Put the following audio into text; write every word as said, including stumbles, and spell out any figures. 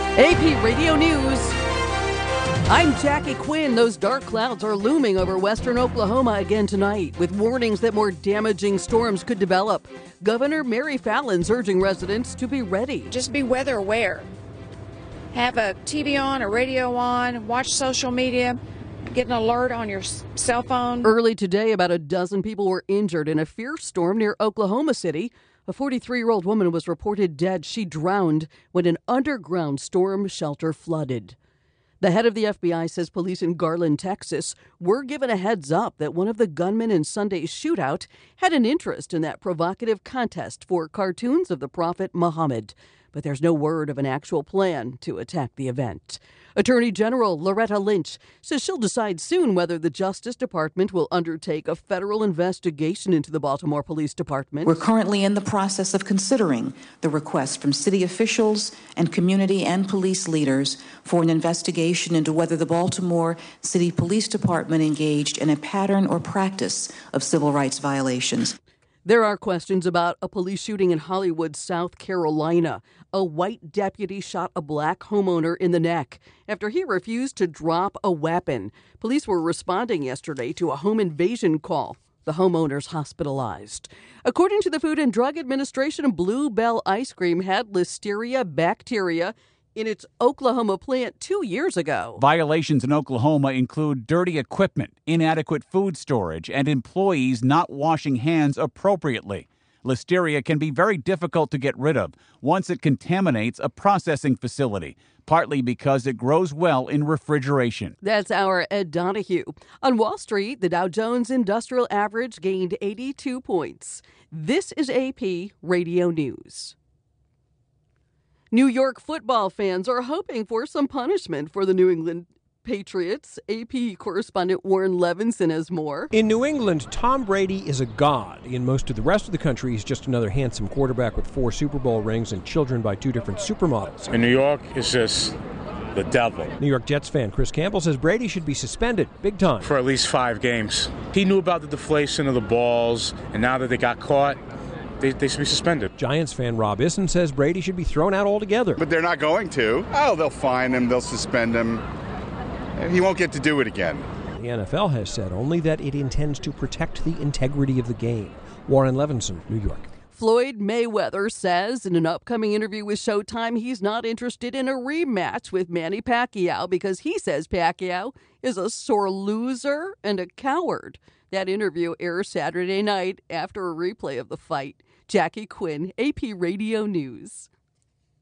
A P Radio News. I'm Jackie Quinn. Those dark clouds are looming over western Oklahoma again tonight, with warnings that more damaging storms could develop. Governor Mary Fallon's urging residents to be ready. Just be weather aware. Have a T V on, a radio on, watch social media, get an alert on your cell phone. Early today, about a dozen people were injured in a fierce storm near Oklahoma City. A forty-three-year-old woman was reported dead. She drowned when an underground storm shelter flooded. The head of the F B I says police in Garland, Texas, were given a heads up that one of the gunmen in Sunday's shootout had an interest in that provocative contest for cartoons of the Prophet Muhammad. But there's no word of an actual plan to attack the event. Attorney General Loretta Lynch says she'll decide soon whether the Justice Department will undertake a federal investigation into the Baltimore Police Department. We're currently in the process of considering the request from city officials and community and police leaders for an investigation into whether the Baltimore City Police Department engaged in a pattern or practice of civil rights violations. There are questions about a police shooting in Hollywood, South Carolina. A white deputy shot a black homeowner in the neck after he refused to drop a weapon. Police were responding yesterday to a home invasion call. The homeowner's hospitalized. According to the Food and Drug Administration, Blue Bell ice cream had Listeria bacteria in its Oklahoma plant two years ago. Violations in Oklahoma include dirty equipment, inadequate food storage, and employees not washing hands appropriately. Listeria can be very difficult to get rid of once it contaminates a processing facility, partly because it grows well in refrigeration. That's our Ed Donahue. On Wall Street, the Dow Jones Industrial Average gained eighty-two points. This is A P Radio News. New York football fans are hoping for some punishment for the New England Patriots. A P correspondent Warren Levinson has more. In New England, Tom Brady is a god. In most of the rest of the country, he's just another handsome quarterback with four Super Bowl rings and children by two different supermodels. In New York, it's just the devil. New York Jets fan Chris Campbell says Brady should be suspended big time. For at least five games. He knew about the deflation of the balls, and now that they got caught, They, they should be suspended. Giants fan Rob Issen says Brady should be thrown out altogether. But they're not going to. Oh, they'll fine him. They'll suspend him. He won't get to do it again. The N F L has said only that it intends to protect the integrity of the game. Warren Levinson, New York. Floyd Mayweather says in an upcoming interview with Showtime he's not interested in a rematch with Manny Pacquiao because he says Pacquiao is a sore loser and a coward. That interview airs Saturday night after a replay of the fight. Jackie Quinn, A P Radio News.